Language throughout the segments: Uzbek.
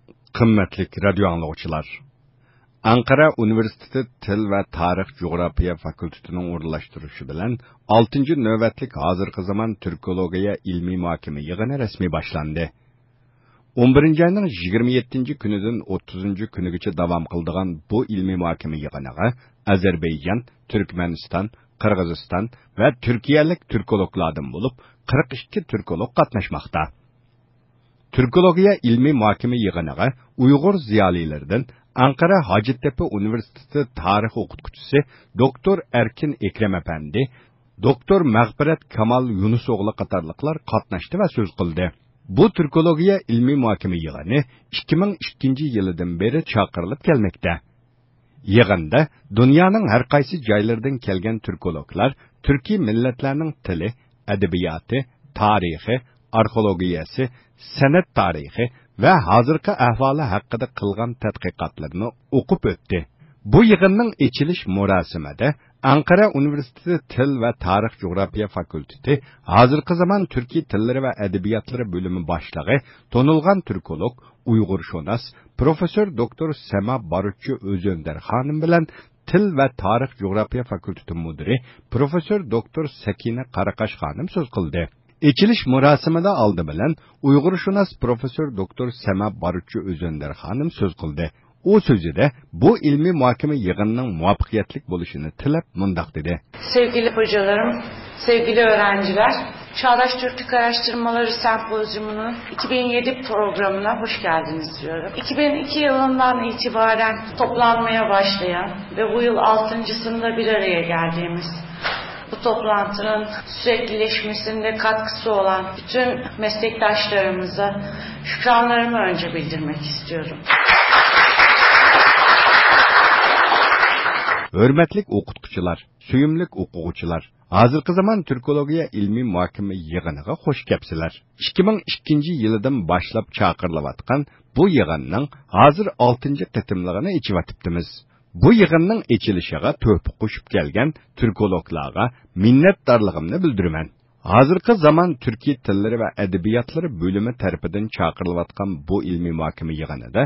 Qimmatli radio anglag'uchilar. Anqara Universiteti Til va Tarix Coğrafya Fakültetining o'rinlashtirishi bilan 6-chi navbatlik hozirgi zamon turkologiya ilmiy muhokama yig'ini rasmiy boshlandi. 11-oyning 27-kunidan 30-kunigacha davom qiladigan bu ilmiy muhokama yig'iniga Ozarbayjon, Turkmaniston, Qirg'iziston va Turkiyalik turkologlardan bo'lib 42 turkolog qatnashmoqda. Türkologiya ilmiy muhokama yig'iniga Uyg'ur ziyolilaridan Ankara Hacettepe Üniversitesi tarix o'qituvchisi doktor Erkin Ekrem Efendi, doktor Mag'firat Kamal Yunusoğlu qatorliqlar qatnashdi va so'z qildi. Bu Türkologiya ilmiy muhokama yig'ini 2002 yilidan beri chaqirilib kelmoqda. Yig'inda dunyoning har qaysi joylaridan kelgan turkologlar turkiy millatlarning tili, adabiyoti, tarixi, arxeologiyasi, san'at tarixi va hozirgi ahvoli haqida qilgan tadqiqotlarni o'qib o'tdi. Bu yig'inning ochilish marosimida Ankara Universiteti Til va Tarix Coğrafya Fakülteti hozirgi zamon turkiy tillari va adabiyotlari bo'limi boshlig'i, tonilgan turkolog, Uyg'urshunos, professor doktor Sema Barutchi O'zönder xonim bilan Til va Tarix Coğrafya Fakülteti mudiri professor doktor Sakina Qaraqash xonim so'z qildi. Echilish marosimida oldi bilan Uyg'urshunos professor doktor Sema Barutchi O'zönder xonim so'z qildi. U so'zida bu ilmiy muhokama yig'inining muvaffaqiyatli bo'lishini tilab mundoq dedi. Sevgili hocalarım, sevgili öğrenciler, Çağdaş Türklük Araştırmaları Sempozyumu'nun 2007 programına hoş geldiniz diyorum. 2002 yılından itibaren toplanmaya başlayan ve bu yıl 6.sında bir araya geldiğimiz bu toplantının süreklileşmesinde katkısı olan bütün meslektaşlarımıza şükranlarımı önce bildirmek istiyorum. Hörmetlik o'qituvchilar, suyumlik o'quvchilar, hozirgi zamon turkologiya ilmiy muhokama yig'iniga xush kelibsizlar. 2002 yilidan boshlab chaqirilayotgan bu yig'inning hozir 6-qitimligini ichib Bu yig'inning ichilishiga to'pi qo'shib kelgan turkologlarga minnatdorligimni bildiraman. Hozirgi zamon turkiy tillari va adabiyotlari bo'limi tarafidan chaqirilayotgan bu ilmiy muhokama yig'inida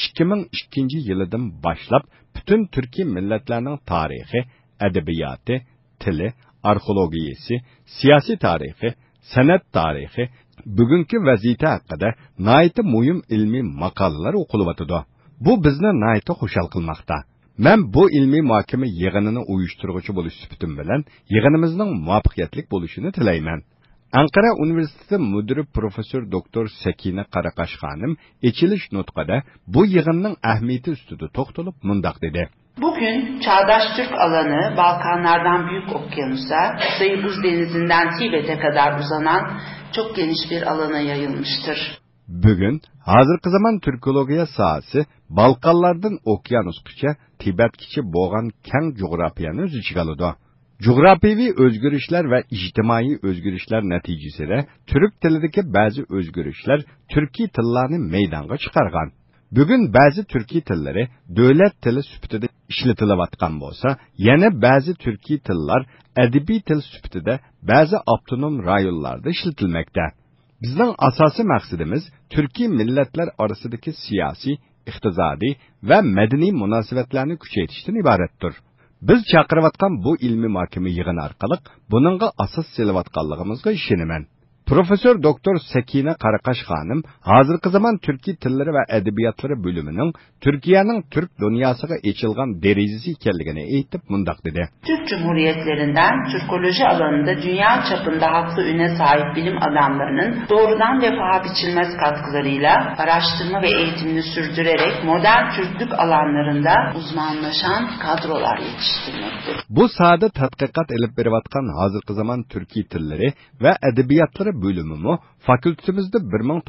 2002 yilidan boshlab butun turkiy millatlarning tarixi, adabiyoti, tili, arxeologiyasi, siyosiy tarixi, san'at tarixi, bugungi vaziyat haqida nihoyat muhim ilmiy maqolalar o'qilyotidi. Bu bizni nihoyat xushal qilmoqda. Men bu ilmiy muhokama yig'inini uyushtiruvchi bo'lish sifatim bilan yig'inimizning muvaffaqiyatli bo'lishini tilayman. Ankara Universiteti mudiri professor doktor Sakina Qaraqash xonim echilish nutqida bu yig'inning ahamiyati ustida to'xtalib mundoq dedi. Bugün çağdaş Türk alanı Balkanlardan Büyük Okyanus'a, Kuzey Buz Denizi'nden Tibet'e kadar uzanan çok geniş bir alana yayılmıştır. Bugün hozirgi zamon turkologiya sohasi Balkanlardan Okyanusgacha Tibetgacha bo'lgan keng jo'grafiyani o'z ichiga oladi. Jo'grafiyaviy o'zgarishlar va ijtimoiy o'zgarishlar natijasida turk tilidagi ba'zi o'zgarishlar turkiy tillarni maydonga chiqargan. Bugun ba'zi turkiy tillari davlat tili sifatida ishlatilayotgan bo'lsa, yana ba'zi turkiy tillar adabiy til sifatida ba'zi avtonom rayonlarda ishlatilmoqda. Bizning asosiy maqsadimiz turkiy millatlar orasidagi siyosiy, iqtisodiy va madaniy munosabatlarni kuchaytirishdan iboratdir. Biz chaqirayotgan bu ilmiy muhokama yig'ini orqali buningga asos solayotganligimizga ishonaman. Professor doktor Sakina Qaraqash xonim hozirgi zamon turkiy tillari va adabiyotlari bo'limining Turkiyaning turk dunyosiga ochilgan derazasi ekanligini aytib mundoq dedi. Türk Cumhuriyetlerinden Türkoloji alanında dünya çapında haklı üne sahip bilim adamlarının doğrudan ve paha biçilmez katkılarıyla araştırma ve eğitimini sürdürerek modern Türklük alanlarında uzmanlaşan kadrolar yetiştirmektedir. Bu sahada tadqiqot elib berayotgan hozirgi zamon turkiy tillari va adabiyotlari bölümümü fakültetimizde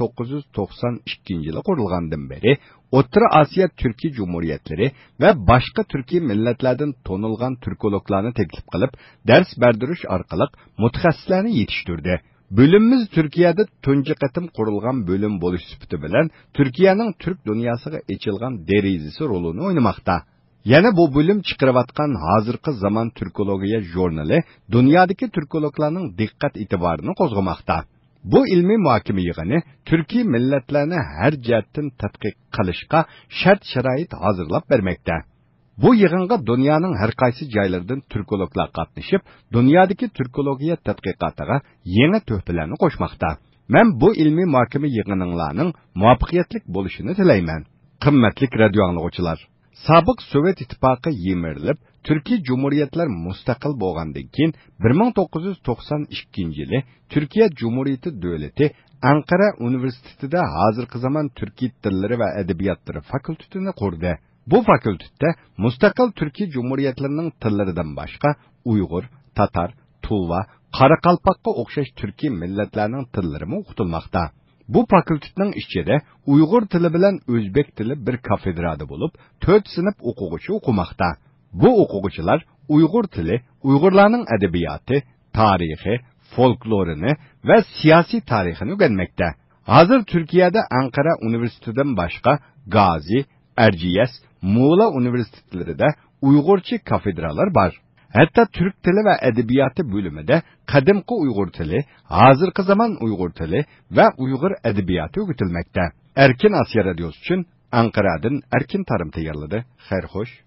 1992 yılı kurulandan beri O'rta Osiyo Türkiy Cumhuriyetleri ve başka Türkiy milletlerden tonulgan türkologlarını teklif qilib, ders berdirish orqali mutaxassislarni yetishtirdi. Bölümümüz Türkiye'de tunji qatim qurilgan bölüm bo'lish sifati bilan Türkiye'nin Türk dunyosiga ochilgan derazasi rolini o'ynamoqda. Yana bu bölüm chiqarayotgan hozirgi zamon turkologiya jurnali dunyodagi turkologlarning diqqat e'tiborini qo'zg'amoqda. Bu ilmiy muhokama yig'ini Türkiye millatlarni har jihatdan tadqiq qilishga shart-sharoit hozirlab bermoqda. Bu yig'inga dunyoning har qaysi joylaridan turkologlar qatnashib, dunyodagi turkologiya tadqiqotiga yangi tuhfalarni qo'shmoqda. Men bu ilmiy muhokama yig'ininglarning muvaffaqiyatli bo'lishini tilayman. Qimmatli radio anglovchilar, sobiq Sovet ittifoqi yemirilib, Türkiye Cumhuriyetler mustaqil bo'lgandan keyin 1992 yili Türkiye Cumhuriyeti Devleti Ankara Üniversitesi'de hozirgi zaman Türkiye Tilleri ve Edebiyatları fakültetini kurdu. Bu fakültette mustaqil Türkiye Cumhuriyetlerinin tillerinden başka Uygur, Tatar, Tuva, Qaraqalpaqqa o'xshash Türkiye milletlerinin tilleri mi o'qitilmoqda. Bu fakültetin içinde Uygur tili bilen Özbek tili bir kafedrada bulup 4 sınıf o'quvchi o'qimoqda. Bu o'quvchilar Uygur tili, Uygurlarning adabiyoti, tarixi, folklorini ve siyasi tarixini o'rganmoqda. Hozir Türkiye'de Ankara Üniversitesi'den başka Gazi, Erciyes, Muğla Üniversitelerinde Uygurca kafedralar var. Hatta Türk tili ve edebiyatı bölümünde kadimki Uygur tili, hazırki zaman Uygur tili ve Uygur edebiyatı öğretilmekte. Erkin Asya Radyosu için Ankara'dan Erkin Tarım tayarladı. Xeyr hoş.